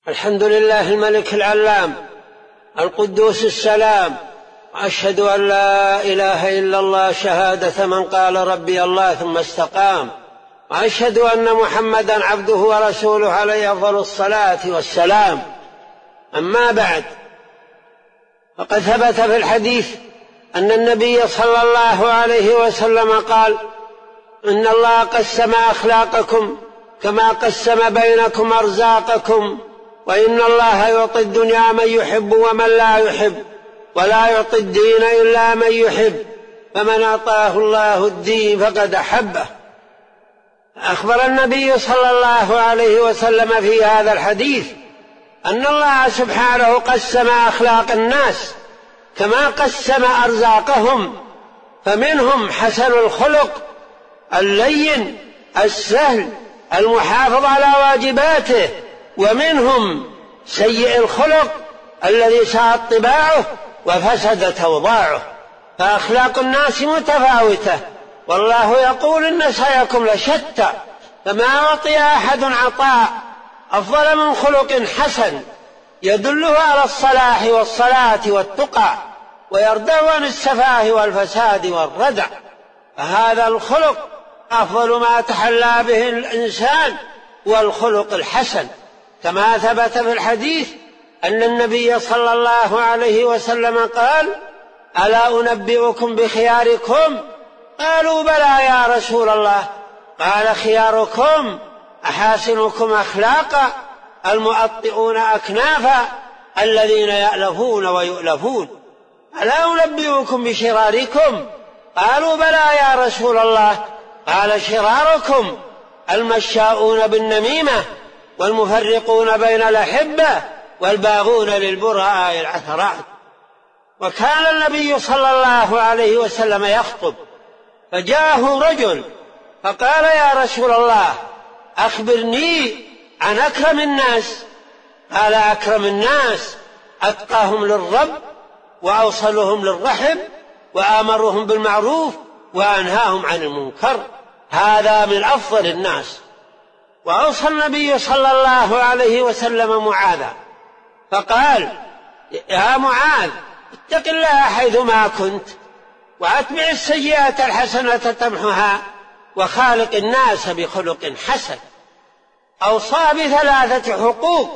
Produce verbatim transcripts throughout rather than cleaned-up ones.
الحمد لله الملك العلام القدوس السلام، وأشهد أن لا إله إلا الله شهادة من قال ربي الله ثم استقام، وأشهد أن محمدا عبده ورسوله عليه أفضل الصلاة والسلام. أما بعد، فقد ثبت في الحديث أن النبي صلى الله عليه وسلم قال: إن الله قسم أخلاقكم كما قسم بينكم أرزاقكم، وإن الله يعطي الدنيا من يحب ومن لا يحب، ولا يعطي الدين إلا من يحب، فمن أعطاه الله الدين فقد أحبه. أخبر النبي صلى الله عليه وسلم في هذا الحديث أن الله سبحانه قسم أخلاق الناس كما قسم أرزاقهم، فمنهم حسن الخلق اللين السهل المحافظ على واجباته، ومنهم سيء الخلق الذي ساءت طباعه وفسدت أوضاعه. فأخلاق الناس متفاوتة، والله يقول: إن سعيكم لشتى، فما أعطي أحد عطاء أفضل من خلق حسن يدله على الصلاح والصلاة والتقى، ويردع عن السفاه والفساد والردع. فهذا الخلق أفضل ما تحلى به الإنسان، والخلق الحسن، كما ثبت في الحديث أن النبي صلى الله عليه وسلم قال: ألا أنبئكم بخياركم؟ قالوا: بلى يا رسول الله. قال: خياركم أحاسنكم أخلاقا، المؤطئون أكنافا، الذين يألفون ويؤلفون. ألا أنبئكم بشراركم؟ قالوا: بلى يا رسول الله. قال: شراركم المشاؤون بالنميمة، والمفرقون بين الأحبة، والباغون للبراء العثرات. وكان النبي صلى الله عليه وسلم يخطب، فجاءه رجل فقال: يا رسول الله، أخبرني عن أكرم الناس. قال: أكرم الناس أتقاهم للرب، وأوصلهم للرحم، وآمرهم بالمعروف، وأنهاهم عن المنكر. هذا من أفضل الناس. وأوصى النبي صلى الله عليه وسلم معاذا فقال: يا معاذ، اتق الله حيثما كنت، وأتبع السيئة الحسنة تمحها، وخالق الناس بخلق حسن. أوصى بثلاثة حقوق: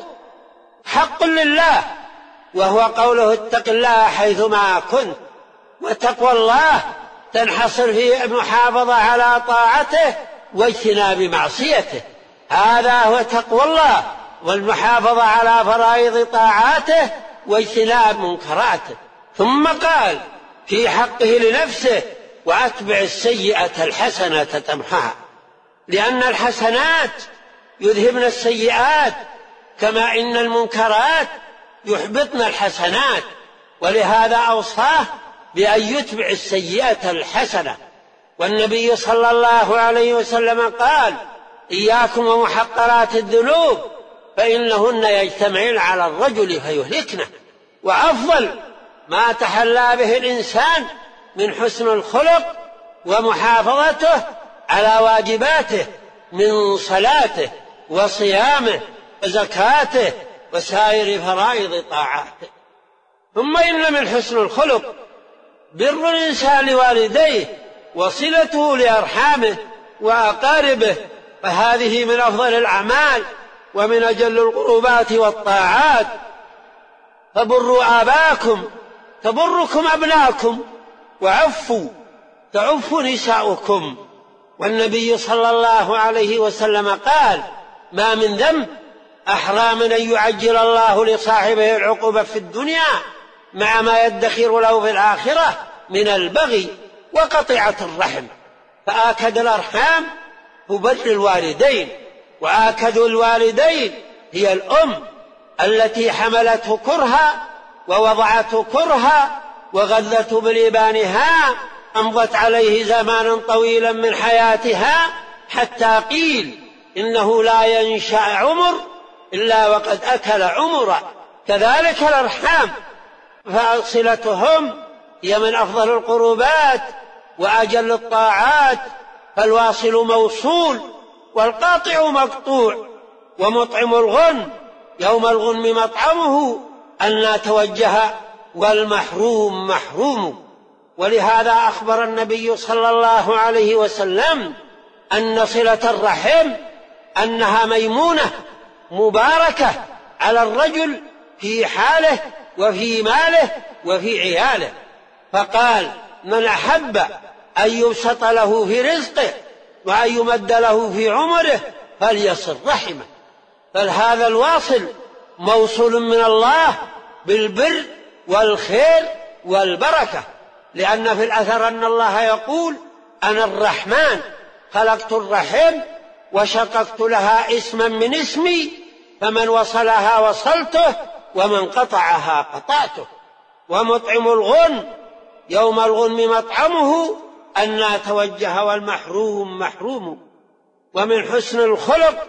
حق لله، وهو قوله: اتق الله حيثما كنت. وتقوى الله تنحصر في المحافظة على طاعته واجتناب معصيته، هذا هو تقوى الله، والمحافظة على فرائض طاعاته واجتناب منكراته. ثم قال في حقه لنفسه: وأتبع السيئة الحسنة تمحها، لأن الحسنات يذهبن السيئات، كما إن المنكرات يحبطن الحسنات. ولهذا أوصاه بأن يتبع السيئة الحسنة. والنبي صلى الله عليه وسلم قال: إياكم ومحقرات الذنوب، فإنهن يجتمعن على الرجل فيهلكنه. وأفضل ما تحلى به الإنسان من حسن الخلق ومحافظته على واجباته من صلاته وصيامه وزكاته وسائر فرائض طاعاته. ثم إن من حسن الخلق بر الإنسان لوالديه، وصلته لأرحامه وأقاربه، فهذه من أفضل الأعمال ومن أجل القربات والطاعات. فبروا آباءكم تبركم أبناءكم، وعفوا تعف نساؤكم. والنبي صلى الله عليه وسلم قال: ما من ذنب أحرى من أن يعجل الله لصاحبه العقوبة في الدنيا مع ما يدخر له في الآخرة من البغي وقطيعة الرحم. فآكد الأرحام هو بر الوالدين، وآكد الوالدين هي الأم التي حملته كرها ووضعته كرها وغذته بلبانها، أمضت عليه زمانا طويلا من حياتها، حتى قيل إنه لا ينشأ عمر إلا وقد أكل عمرا. كذلك الأرحام، فصلتهم هي من أفضل القربات وأجل الطاعات. فالواصل موصول، والقاطع مقطوع، ومطعم الغن يوم الغنم مطعمه أن توجه والمحروم محروم. ولهذا أخبر النبي صلى الله عليه وسلم أن صلة الرحم أنها ميمونة مباركة على الرجل في حاله وفي ماله وفي عياله، فقال: من أحب أن يبسط له في رزقه وأن يمد له في عمره فليصل رحمه. فهذا الواصل موصول من الله بالبر والخير والبركة، لأن في الأثر أن الله يقول: أنا الرحمن خلقت الرحم وشققت لها اسما من اسمي، فمن وصلها وصلته ومن قطعها قطعته. ومطعم الغنم يوم الغنم مطعمه أن توجه والمحروم محروم. ومن حسن الخلق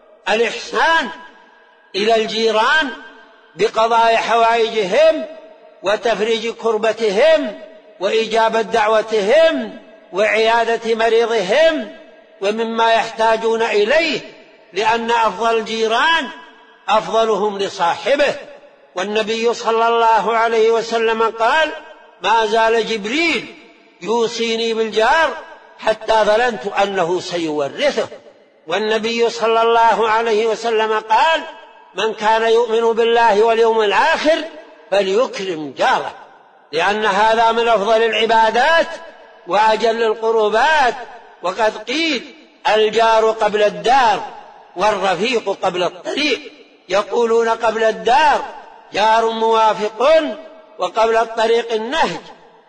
الإحسان إلى الجيران بقضاء حوائجهم وتفريج كربتهم وإجابة دعوتهم وعيادة مريضهم ومما يحتاجون إليه، لأن أفضل الجيران أفضلهم لصاحبه. والنبي صلى الله عليه وسلم قال: ما زال جبريل يوصيني بالجار حتى ظننت أنه سيورثه. والنبي صلى الله عليه وسلم قال: من كان يؤمن بالله واليوم الآخر فليكرم جاره، لأن هذا من أفضل العبادات وأجل القربات. وقد قيل: الجار قبل الدار والرفيق قبل الطريق. يقولون قبل الدار جار موافق، وقبل الطريق النهج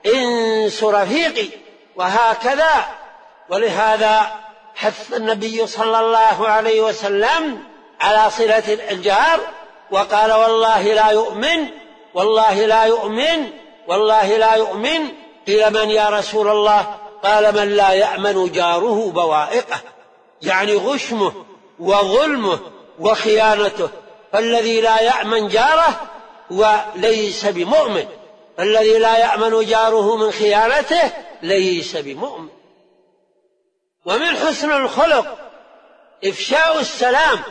انس رفيقي، وهكذا. ولهذا حث النبي صلى الله عليه وسلم على صلة الجار، وقال: والله لا يؤمن والله لا يؤمن والله لا يؤمن. قيل: من يا رسول الله؟ قال: من لا يأمن جاره بوائقه، يعني غشمه وظلمه وخيانته. فالذي لا يأمن جاره وليس بمؤمن، فالذي لا يأمن جاره من خيانته ليس بمؤمن. ومن حسن الخلق إفشاء السلام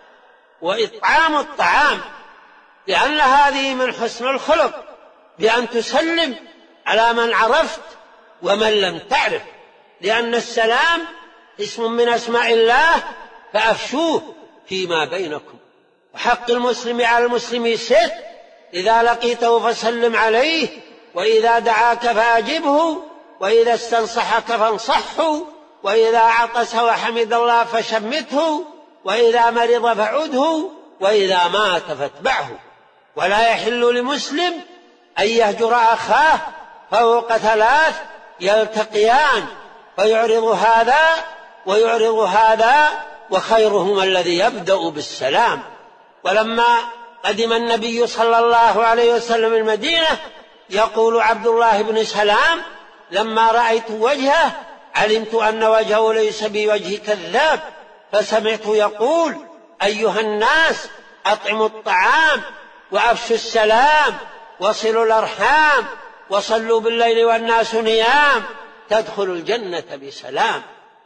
وإطعام الطعام، لأن هذه من حسن الخلق، بأن تسلم على من عرفت ومن لم تعرف، لأن السلام اسم من أسماء الله فأفشوه فيما بينكم. وحق المسلم على المسلم ست: إذا لقيته فسلم عليه، وإذا دعاك فأجبه، وإذا استنصحك فانصحه، وإذا عطس وحمد الله فشمته، وإذا مرض فعده، وإذا مات فاتبعه. ولا يحل لمسلم أن يهجر أخاه فوق ثلاث يلتقيان فيعرض هذا ويعرض هذا، وخيرهما الذي يبدأ بالسلام. ولما قدم النبي صلى الله عليه وسلم المدينة، يقول عبد الله بن سلام: لما رأيت وجهه علمت أن وجهه ليس بوجه كذاب، فسمعت يقول: أيها الناس أطعموا الطعام وأفشوا السلام وصلوا الأرحام وصلوا بالليل والناس نيام تدخلوا الجنة بسلام.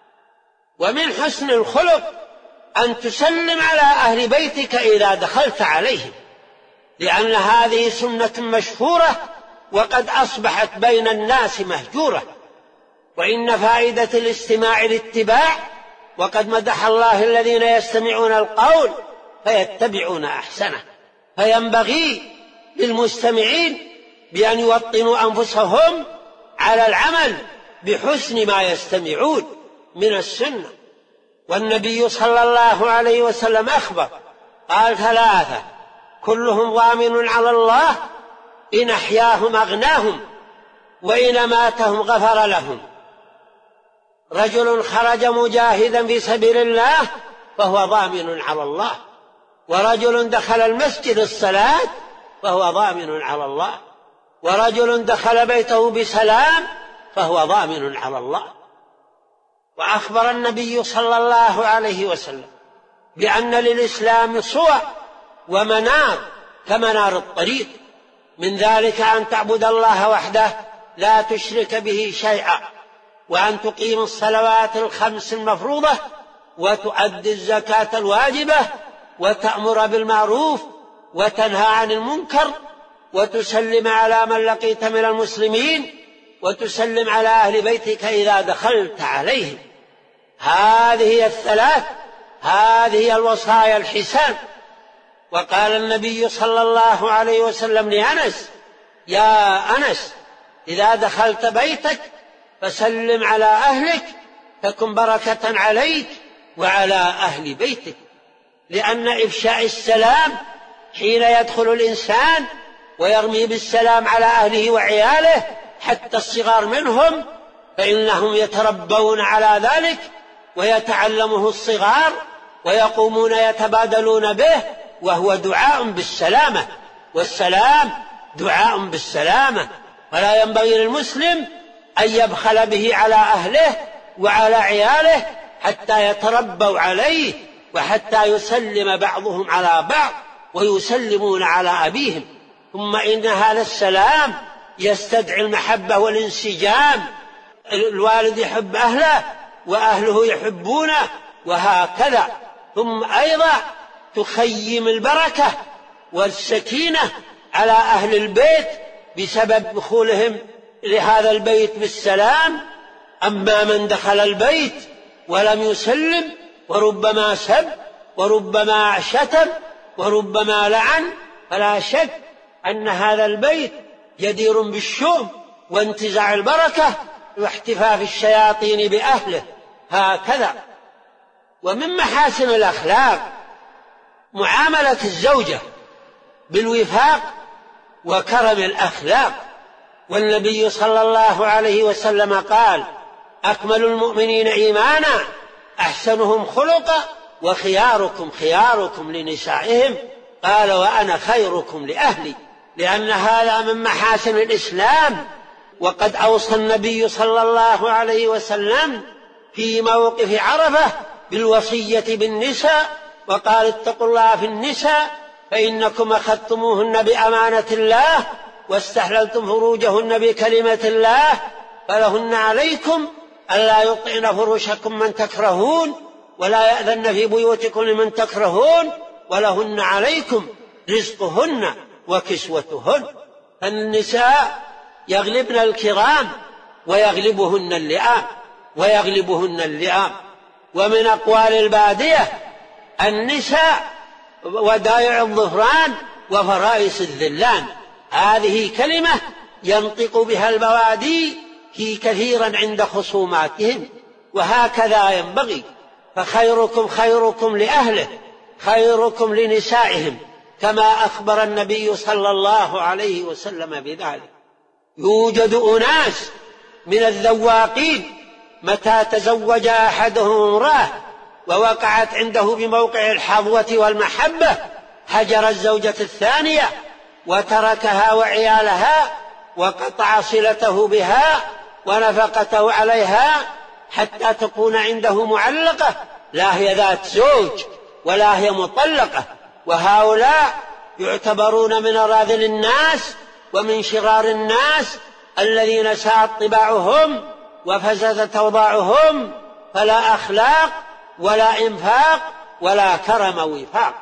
ومن حسن الخلق أن تسلم على أهل بيتك إذا دخلت عليهم، لأن هذه سنة مشهورة وقد أصبحت بين الناس مهجورة. وإن فائدة الاستماع الاتباع، وقد مدح الله الذين يستمعون القول فيتبعون أحسنه. فينبغي للمستمعين بأن يوطنوا أنفسهم على العمل بحسن ما يستمعون من السنة. والنبي صلى الله عليه وسلم أخبر قال: ثلاثة كلهم ضامن على الله، إن أحياهم أغناهم وإن ماتهم غفر لهم. رجل خرج مجاهدا في سبيل الله فهو ضامن على الله، ورجل دخل المسجد الصلاة فهو ضامن على الله، ورجل دخل بيته بسلام فهو ضامن على الله. وأخبر النبي صلى الله عليه وسلم بأن للإسلام صور ومنار كمنار الطريق، من ذلك أن تعبد الله وحده لا تشرك به شيئا، وأن تقيم الصلوات الخمس المفروضة، وتؤدي الزكاة الواجبة، وتأمر بالمعروف وتنهى عن المنكر، وتسلم على من لقيت من المسلمين، وتسلم على أهل بيتك إذا دخلت عليهم. هذه الثلاث، هذه الوصايا الحسان. وقال النبي صلى الله عليه وسلم لأنس: يا أنس، إذا دخلت بيتك فسلم على أهلك تكن بركة عليك وعلى أهل بيتك. لأن إفشاء السلام حين يدخل الإنسان ويرمي بالسلام على أهله وعياله حتى الصغار منهم، فإنهم يتربون على ذلك ويتعلمه الصغار ويقومون يتبادلون به، وهو دعاء بالسلامة، والسلام دعاء بالسلامة. ولا ينبغي للمسلم أن يبخل به على أهله وعلى عياله حتى يتربوا عليه، وحتى يسلم بعضهم على بعض ويسلمون على أبيهم. ثم إن هذا السلام يستدعي المحبة والانسجام، الوالد يحب أهله وأهله يحبونه، وهكذا. ثم أيضا تخيم البركة والسكينة على أهل البيت بسبب دخولهم لهذا البيت بالسلام. أما من دخل البيت ولم يسلم وربما سب وربما شتم وربما لعن، فلا شك أن هذا البيت جدير بالشؤم وانتزاع البركة واحتفاف الشياطين بأهله. هكذا. ومن محاسن الأخلاق معاملة الزوجة بالوفاق وكرم الأخلاق. والنبي صلى الله عليه وسلم قال: أكمل المؤمنين إيمانا أحسنهم خلقا وخياركم خياركم لنسائهم. قال: وأنا خيركم لأهلي. لأن هذا من محاسن الإسلام. وقد أوصى النبي صلى الله عليه وسلم في موقف عرفة بالوصية بالنساء، وقال: اتقوا الله في النساء فإنكم أخذتموهن بأمانة الله واستحللتم فروجهن بكلمة الله، فلهن عليكم ألا يطعن فروشكم من تكرهون ولا يأذن في بيوتكم لمن تكرهون، ولهن عليكم رزقهن وكسوتهن. فالنساء يغلبن الكرام ويغلبهن اللئام ويغلبهن اللئام. ومن أقوال البادية: النساء ودايع الظهران وفرائس الذلان. هذه كلمة ينطق بها البوادي في كثيرا عند خصوماتهم، وهكذا ينبغي. فخيركم خيركم لأهله خيركم لنسائهم، كما أخبر النبي صلى الله عليه وسلم بذلك. يوجد أناس من الذواقين متى تزوج أحدهم امرأة ووقعت عنده بموقع الحظوة والمحبة هجر الزوجة الثانية وتركها وعيالها وقطع صلته بها ونفقته عليها حتى تكون عنده معلقة، لا هي ذات زوج ولا هي مطلقة. وهؤلاء يعتبرون من أراذل الناس ومن شرار الناس الذين ساءت طباعهم وفسدت أوضاعهم، فلا أخلاق ولا إنفاق ولا كرم وفاق.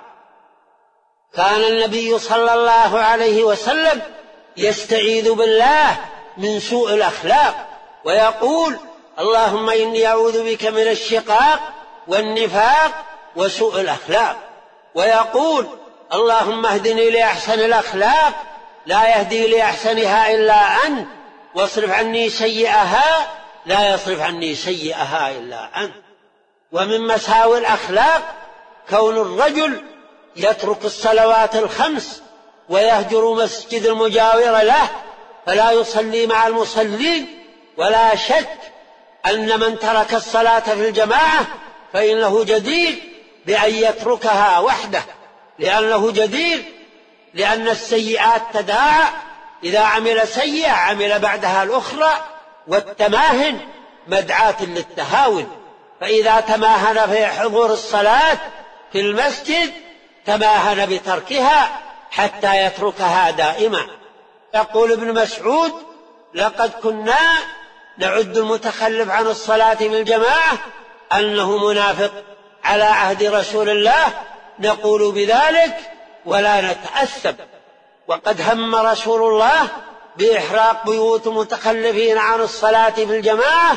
كان النبي صلى الله عليه وسلم يستعيذ بالله من سوء الأخلاق ويقول: اللهم إني أعوذ بك من الشقاق والنفاق وسوء الأخلاق. ويقول: اللهم اهدني لأحسن الأخلاق لا يهدي لأحسنها إلا أنت، واصرف عني سيئها لا يصرف عني سيئها إلا أنت. ومن مساوي الأخلاق كون الرجل يترك الصلوات الخمس ويهجر مسجد المجاور له فلا يصلي مع المصلين. ولا شك أن من ترك الصلاة في الجماعة فإنه جدير بأن يتركها وحده، لأنه جدير لأن السيئات تداعى، إذا عمل سيئة عمل بعدها الأخرى، والتماهن مدعاة للتهاون. فإذا تماهن في حضور الصلاة في المسجد تماهن بتركها حتى يتركها دائما. يقول ابن مسعود: لقد كنا نعد المتخلف عن الصلاة في الجماعة أنه منافق على عهد رسول الله، نقول بذلك ولا نتأثم. وقد هم رسول الله بإحراق بيوت المتخلفين عن الصلاة في الجماعة،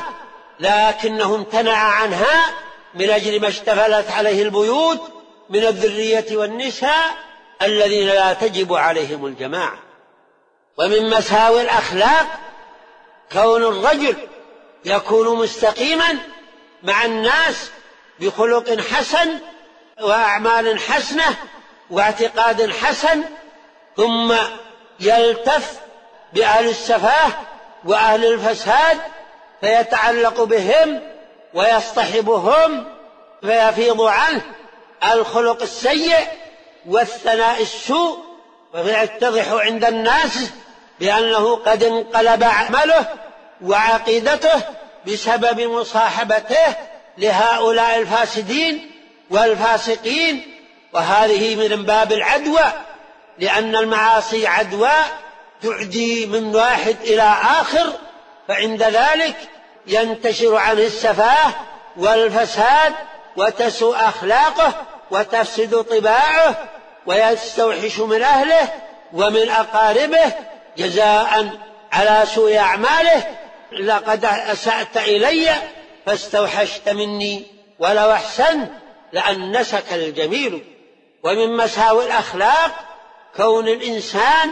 لكنه امتنع عنها من أجل ما اشتملت عليه البيوت من الذرية والنساء الذين لا تجب عليهم الجماعة. ومن مساوي الأخلاق كون الرجل يكون مستقيما مع الناس بخلق حسن وأعمال حسنة واعتقاد حسن، ثم يلتف بأهل السفاه وأهل الفساد فيتعلق بهم ويصطحبهم فيفيض عنه الخلق السيء والثناء السوء، ويتضح عند الناس بأنه قد انقلب عمله وعقيدته بسبب مصاحبته لهؤلاء الفاسدين والفاسقين. وهذه من باب العدوى، لأن المعاصي عدوى تعدي من واحد إلى آخر، فعند ذلك ينتشر عنه السفاه والفساد وتسوء أخلاقه وتفسد طباعه ويستوحش من أهله ومن أقاربه جزاء على سوء أعماله. لقد أسأت إلي فاستوحشت مني ولو أحسنت لأنسك الجميل. ومن مساوي الأخلاق كون الإنسان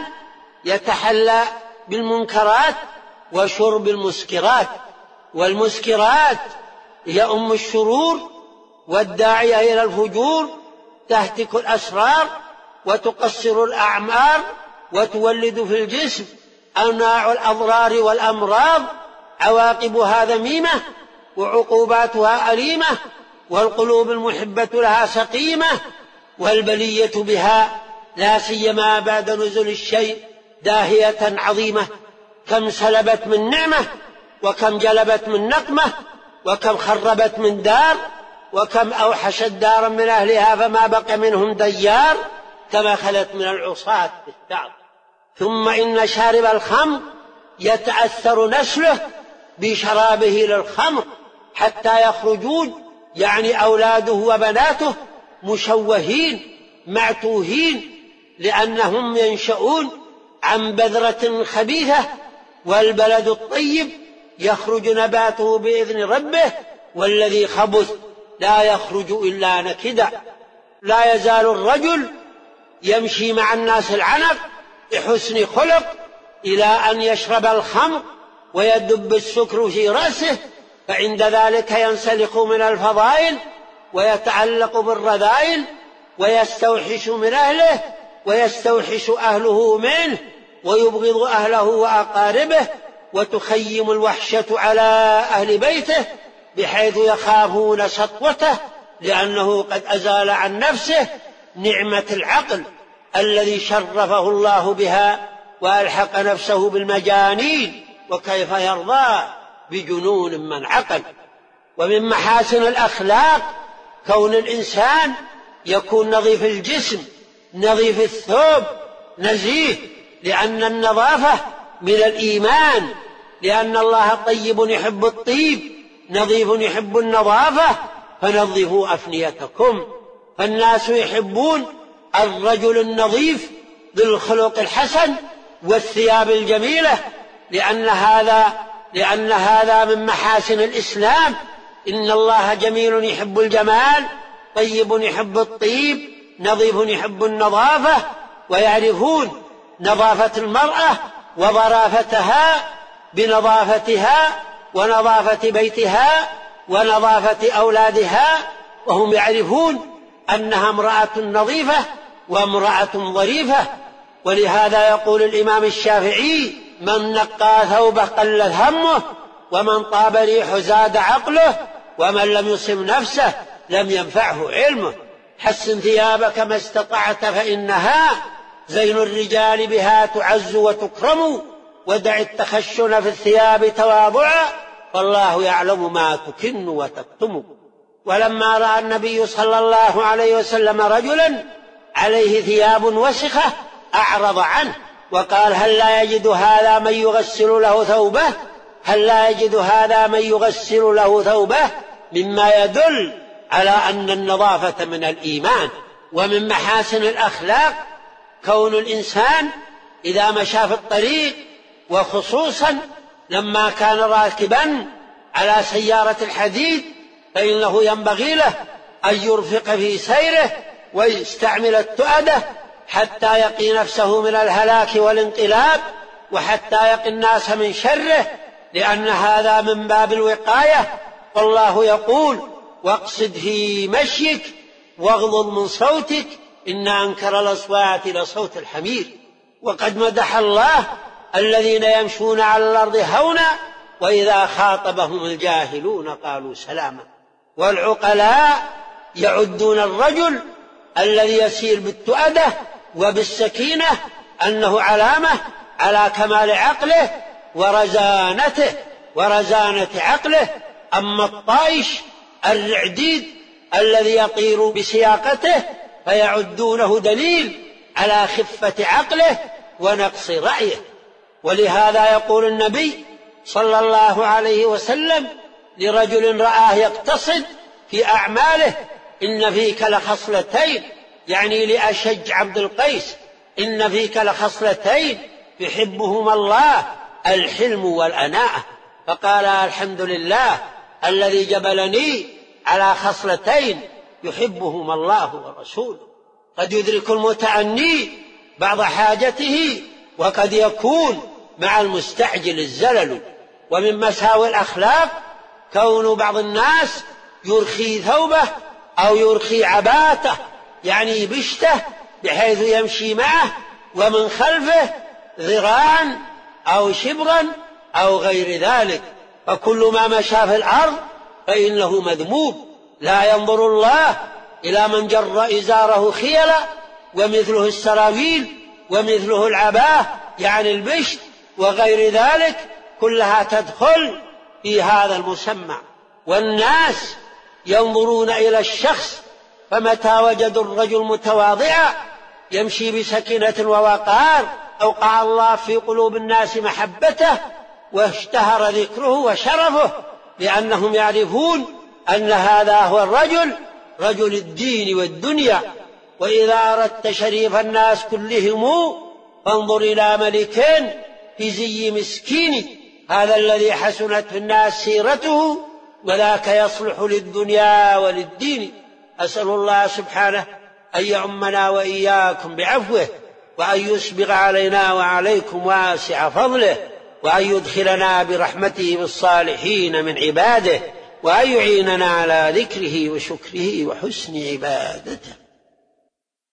يتحلى بالمنكرات وشرب المسكرات، والمسكرات هي أم الشرور والداعية إلى الفجور، تهتك الأسرار وتقصر الأعمار وتولد في الجسم أنواع الأضرار والأمراض عواقبها ذميمة وعقوباتها أليمة، والقلوب المحبة لها سقيمة، والبلية بها لا سيما بعد نزول الشيء داهية عظيمة. كم سلبت من نعمة وكم جلبت من نقمة وكم خربت من دار وكم أوحشت دارا من أهلها فما بقى منهم ديار كما خلت من العصاة بالتعب. ثم إن شارب الخمر يتأثر نسله بشرابه للخمر حتى يخرجون، يعني أولاده وبناته مشوهين معتوهين، لأنهم ينشؤون عن بذرة خبيثة، والبلد الطيب يخرج نباته بإذن ربه، والذي خبث لا يخرج إلا نكدا. لا يزال الرجل يمشي مع الناس العنق بحسن خلق إلى أن يشرب الخمر ويدب السكر في رأسه، فعند ذلك ينسلخ من الفضائل ويتعلق بالرذائل ويستوحش من أهله ويستوحش أهله منه ويبغض أهله وأقاربه، وتخيم الوحشة على أهل بيته بحيث يخافون سطوته، لأنه قد أزال عن نفسه نعمة العقل الذي شرفه الله بها وألحق نفسه بالمجانين، وكيف يرضى بجنون من عقل. ومن محاسن الأخلاق كون الإنسان يكون نظيف الجسم نظيف الثوب نزيه، لأن النظافة من الإيمان، لأن الله طيب يحب الطيب نظيف يحب النظافة، فنظفوا أفنيتكم. فالناس يحبون الرجل النظيف ذي الخلق الحسن والثياب الجميلة، لأن هذا لأن هذا من محاسن الإسلام. إن الله جميل يحب الجمال، طيب يحب الطيب، نظيف يحب النظافة، ويعرفون نظافة المرأة وظرافتها بنظافتها ونظافة بيتها ونظافة أولادها، وهم يعرفون أنها امرأة نظيفة وامرأة ظريفة. ولهذا يقول الإمام الشافعي: من نقى ثوبه قلت همه، ومن طاب ريحه زاد عقله، ومن لم يصم نفسه لم ينفعه علمه. حسن ثيابك ما استطعت فإنها زين الرجال بها تعز وتكرم، ودع التخشن في الثياب تواضعا، فالله يعلم ما تكن وتكتم. ولما رأى النبي صلى الله عليه وسلم رجلا عليه ثياب وسخة أعرض عنه وقال: هل لا يجد هذا من يغسل له ثوبه؟ هل لا يجد هذا من يغسل له ثوبه؟ مما يدل على أن النظافة من الإيمان. ومن محاسن الأخلاق كون الإنسان إذا مشى في الطريق، وخصوصا لما كان راكبا على سيارة الحديد، فإنه ينبغي له أن يرفق في سيره ويستعمل التؤدة حتى يقي نفسه من الهلاك والانقلاب، وحتى يقي الناس من شره، لأن هذا من باب الوقاية. والله يقول: واقصد في مشيك واغضض من صوتك إن أنكر الأصوات لصوت الحمير. وقد مدح الله الذين يمشون على الأرض هونا وإذا خاطبهم الجاهلون قالوا سلاما. والعقلاء يعدون الرجل الذي يسير بالتؤدة وبالسكينة أنه علامة على كمال عقله ورزانته ورزانة عقله. أما الطائش الرعديد الذي يطير بسياقته فيعدونه دليل على خفة عقله ونقص رأيه. ولهذا يقول النبي صلى الله عليه وسلم لرجل رآه يقتصد في أعماله: إن فيك لخصلتين، يعني لأشج عبد القيس: إن فيك لخصلتين يحبهما الله، الحلم والأناءة. فقال: الحمد لله الذي جبلني على خصلتين يحبهما الله ورسوله. قد يدرك المتأني بعض حاجته، وقد يكون مع المستعجل الزلل. ومن مساوئ الأخلاق كون بعض الناس يرخي ثوبه أو يرخي عباءته، يعني بشته، بحيث يمشي معه ومن خلفه ذراعا أو شبرا أو غير ذلك. فكل ما مشى في الأرض فإنه مذموم. لا ينظر الله إلى من جر إزاره خيلا، ومثله السراويل، ومثله العباءة يعني البشت وغير ذلك، كلها تدخل في هذا المسمى. والناس ينظرون إلى الشخص، فمتى وجدوا الرجل متواضعا يمشي بسكينة ووقار أوقع الله في قلوب الناس محبته، واشتهر ذكره وشرفه، لأنهم يعرفون أن هذا هو الرجل، رجل الدين والدنيا. وإذا أردت شريف الناس كلهم فانظر إلى ملك في زي مسكين، هذا الذي حسنت في الناس سيرته، وذاك يصلح للدنيا وللدين. أسأل الله سبحانه أن يعمنا وإياكم بعفوه، وأن يسبغ علينا وعليكم واسع فضله، وأن يدخلنا برحمته بالصالحين من عباده، وأن يعيننا على ذكره وشكره وحسن عبادته.